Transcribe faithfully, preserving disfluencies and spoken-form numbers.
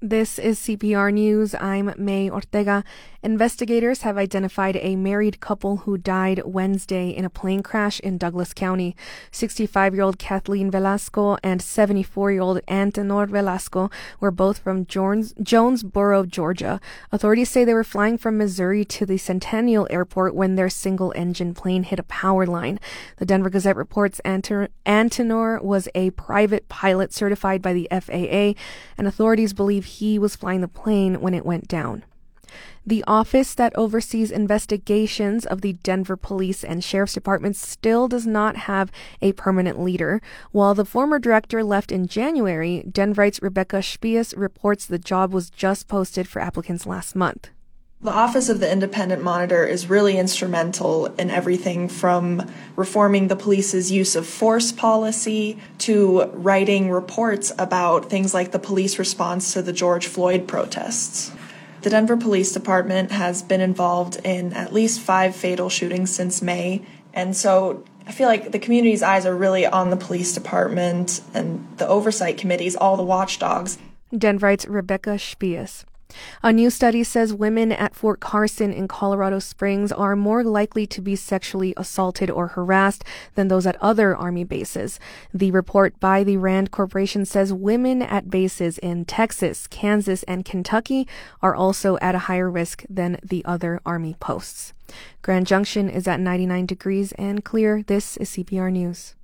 This is C P R News. I'm May Ortega. Investigators have identified a married couple who died Wednesday in a plane crash in Douglas County. sixty-five-year-old Kathleen Velasco and seventy-four-year-old Antenor Velasco were both from Jones- Jonesboro, Georgia. Authorities say they were flying from Missouri to the Centennial Airport when their single-engine plane hit a power line. The Denver Gazette reports Anter- Antenor was a private pilot certified by the F A A, and authorities believe he was flying the plane when it went down. The office that oversees investigations of the Denver Police and Sheriff's Departments still does not have a permanent leader. While the former director left in January, Denverite's Rebecca Spies reports the job was just posted for applicants last month. The Office of the Independent Monitor is really instrumental in everything from reforming the police's use of force policy to writing reports about things like the police response to the George Floyd protests. The Denver Police Department has been involved in at least five fatal shootings since May, and so I feel like the community's eyes are really on the police department and the oversight committees, all the watchdogs. Denverite's Rebecca Spies. A new study says women at Fort Carson in Colorado Springs are more likely to be sexually assaulted or harassed than those at other Army bases. The report by the RAND Corporation says women at bases in Texas, Kansas, and Kentucky are also at a higher risk than the other Army posts. Grand Junction is at ninety-nine degrees and clear. This is C P R News.